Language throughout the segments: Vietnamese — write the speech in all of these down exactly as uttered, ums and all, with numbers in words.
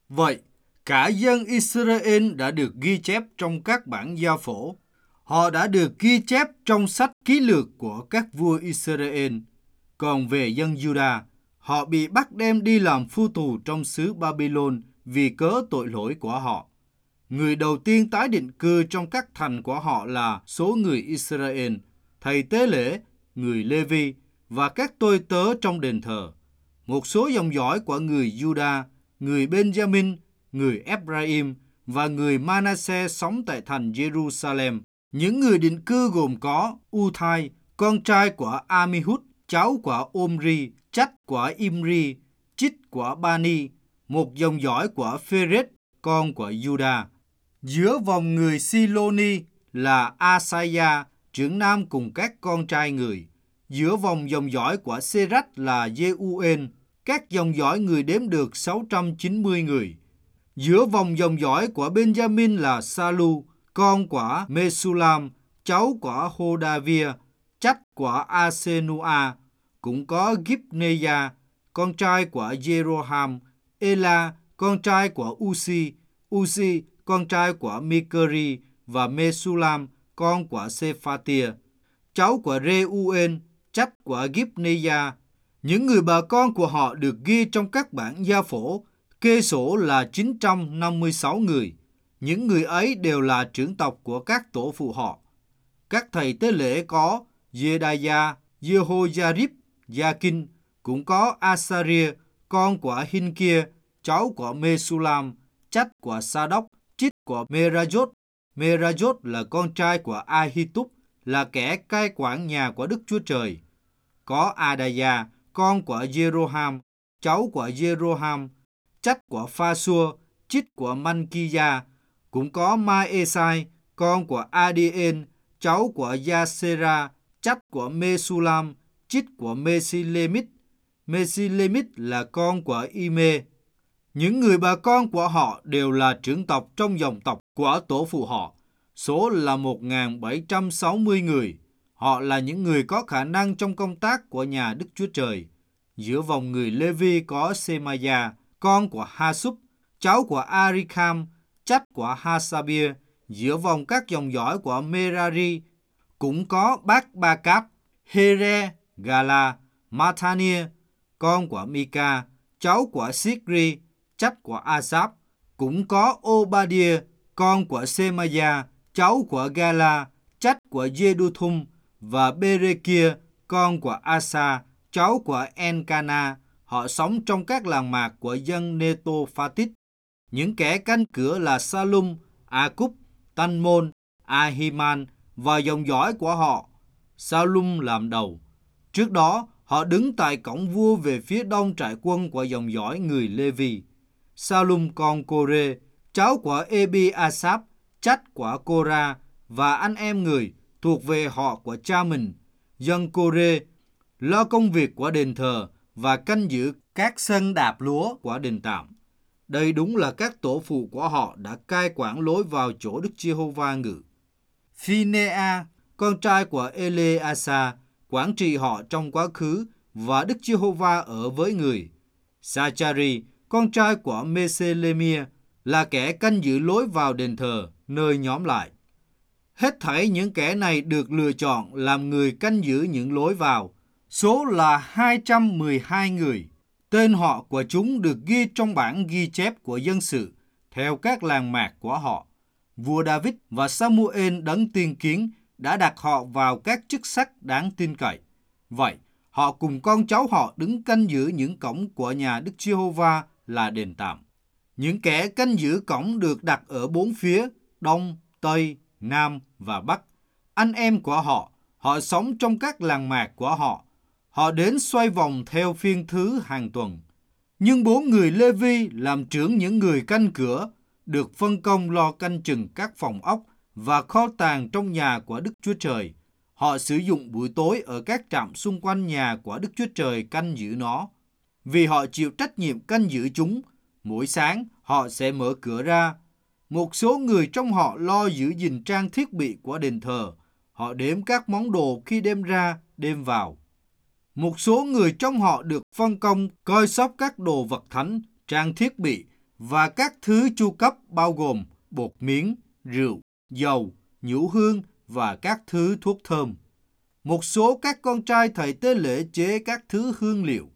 Vậy, cả dân Israel đã được ghi chép trong các bản gia phổ. Họ đã được ghi chép trong sách ký lược của các vua Israel. Còn về dân Juda, họ bị bắt đem đi làm phu tù trong xứ Babylon vì cớ tội lỗi của họ. Người đầu tiên tái định cư trong các thành của họ là số người Israel, thầy tế lễ, người Lê-vi và các tôi tớ trong đền thờ. Một số dòng dõi của người Juda, người Benjamin, người Ephraim và người Manasseh sống tại thành Jerusalem. Những người định cư gồm có Uthai, con trai của Amihud, cháu của Omri, Chách của Imri, Chít của Bani, một dòng dõi của Phêrết, con của Juda. Giữa vòng người Siloni là Asaiah, trưởng nam cùng các con trai người. Giữa vòng dòng dõi của Serach là Jeuel, các dòng dõi người đếm được sáu trăm chín mươi người. Giữa vòng dòng dõi của Benjamin là Salu, con của Mesulam, cháu của Hodavia, Chách của Asenua, cũng có Gibneya, con trai của Jeroham, Ela, con trai của Uzi, Uzi, con trai của Mikeri và Mesulam, con của Sephatia, cháu của Reuel, Chách của Gibneya. Những người bà con của họ được ghi trong các bản gia phổ, kê sổ là chín trăm năm mươi sáu người. Những người ấy đều là trưởng tộc của các tổ phụ họ. Các thầy tế lễ có Jedaiah, Jehoiarib, Jakin, cũng có Asaria, con của Hinkia, cháu của Mesulam, Chách của Sadoc, Chít của Merajot. Merajot là con trai của Ahitub, là kẻ cai quản nhà của Đức Chúa Trời. Có Adaya, con của Jeroham, cháu của Jeroham, Chách của Phasua, Chít của Mankiya, cũng có Maesai, con của Adiel, cháu của Yasera, Chách của Mesulam, Chít của Mesilemit. Mesilemit là con của Ime. Những người bà con của họ đều là trưởng tộc trong dòng tộc của tổ phụ họ. Số là một nghìn bảy trăm sáu mươi người. Họ là những người có khả năng trong công tác của nhà Đức Chúa Trời. Giữa vòng người Lê-vi có Semaya, con của Hasub, cháu của Arikam, Chách của Hasabia. Giữa vòng các dòng dõi của Merari cũng có Bác Ba Cáp, Here, Gala, Mathania, con của Mika, cháu của Sikri, Chách của Asap. Cũng có Obadiah, con của Semaya, cháu của Gala, Chách của Jeduthun, và Berekia, con của Asa, cháu của Encana. Họ sống trong các làng mạc của dân Netophatit. Những kẻ canh cửa là Salum, Akub, Tanmon, Ahiman và dòng dõi của họ. Salum làm đầu. Trước đó, họ đứng tại cổng vua về phía đông trại quân của dòng dõi người Lê-vi. Salum con Kore, cháu của Ebi Asap, Chách của Kora và anh em người thuộc về họ của cha mình. Dân Kore lo công việc của đền thờ và canh giữ các sân đạp lúa của đền tạm. Đây đúng là các tổ phụ của họ đã cai quản lối vào chỗ Đức Giê-hô-va ngự. Phinea, con trai của Eleasa, quản trị họ trong quá khứ và Đức Giê-hô-va ở với người. Sachari, con trai của Meselemia, là kẻ canh giữ lối vào đền thờ, nơi nhóm lại. Hết thảy những kẻ này được lựa chọn làm người canh giữ những lối vào. Số là hai trăm mười hai người. Tên họ của chúng được ghi trong bản ghi chép của dân sự, theo các làng mạc của họ. Vua David và Samuel đấng tiên kiến đã đặt họ vào các chức sắc đáng tin cậy. Vậy, họ cùng con cháu họ đứng canh giữ những cổng của nhà Đức Giê-hô-va là đền tạm. Những kẻ canh giữ cổng được đặt ở bốn phía, đông, tây, nam và bắc. Anh em của họ, họ sống trong các làng mạc của họ. Họ đến xoay vòng theo phiên thứ hàng tuần. Nhưng bốn người Lê-vi làm trưởng những người canh cửa, được phân công lo canh chừng các phòng ốc và kho tàng trong nhà của Đức Chúa Trời. Họ sử dụng buổi tối ở các trạm xung quanh nhà của Đức Chúa Trời canh giữ nó. Vì họ chịu trách nhiệm canh giữ chúng, mỗi sáng họ sẽ mở cửa ra. Một số người trong họ lo giữ gìn trang thiết bị của đền thờ. Họ đếm các món đồ khi đem ra, đem vào. Một số người trong họ được phân công coi sóc các đồ vật thánh, trang thiết bị và các thứ chu cấp bao gồm bột miến, rượu, dầu, nhũ hương và các thứ thuốc thơm. Một số các con trai thầy tế lễ chế các thứ hương liệu.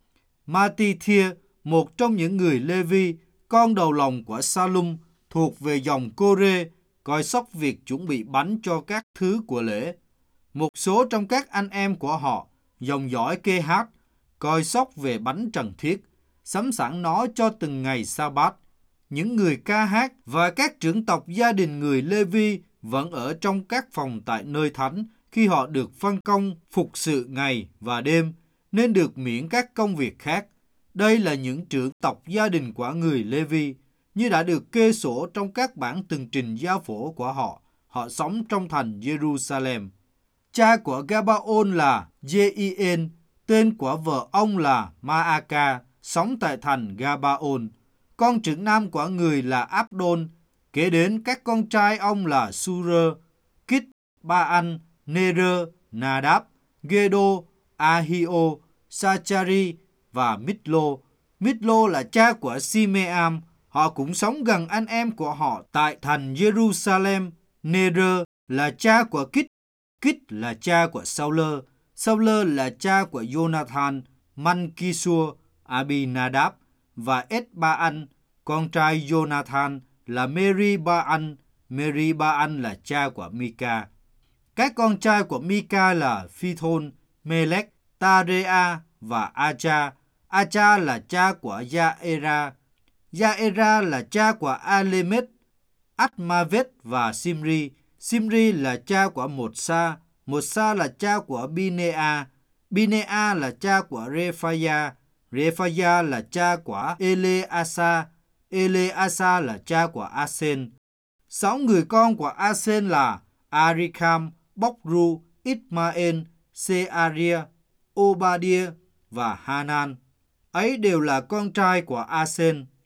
Matithia, một trong những người Lê-vi, con đầu lòng của Sa-lum, thuộc về dòng Cô-rê, coi sóc việc chuẩn bị bánh cho các thứ của lễ. Một số trong các anh em của họ, dòng dõi Kê-hát, coi sóc về bánh trần thiết, sắm sẵn nó cho từng ngày sa-bát. Những người ca hát và các trưởng tộc gia đình người Lê-vi vẫn ở trong các phòng tại nơi thánh khi họ được phân công phục sự ngày và đêm, nên được miễn các công việc khác. Đây là những trưởng tộc gia đình của người Lê-vi, như đã được kê sổ trong các bản tường trình gia phổ của họ. Họ sống trong thành Jerusalem. Cha của Gabaon là Jeiel, tên của vợ ông là Maaka, sống tại thành Gabaon. Con trưởng nam của người là Abdon, kế đến các con trai ông là Surơ, Kít, Ba-anh, Nê-rơ, Nadab, Gê-đô, Ahio, Sa-cha-ri và Mít-lô. Mít-lô là cha của Si-mê-am. Họ cũng sống gần anh em của họ tại thành Jerusalem. Nê-rơ là cha của Kít. Kít là cha của Sau-lơ. Sau-lơ là cha của Jonathan, Man-ki-sua, Abi-nadab và Ết-ba-anh. Con trai Jonathan là Meri-ba-anh. Meri-ba-anh là cha của Mika. Các con trai của Mika là Phi-thôn, Mê-lech, Ta-rê-a và A-cha. A-cha là cha của Gia-e-ra. Gia-e-ra là cha của A-lê-mết, Át-ma-vết và Simri. Simri là cha của Một-sa. Một-sa là cha của Bi-nê-a. Bi-nê-a là cha của Rê-pha-gia. Rê-pha-gia là cha của Ê-lê-a-sa. Ê-lê-a-sa là cha của A-sen. Sáu người con của A-sen là Arikam, Bóc-ru, Ít-ma-en, Se-a-ria, Ô-ba-đia và Hanan. Ấy đều là con trai của A-sen.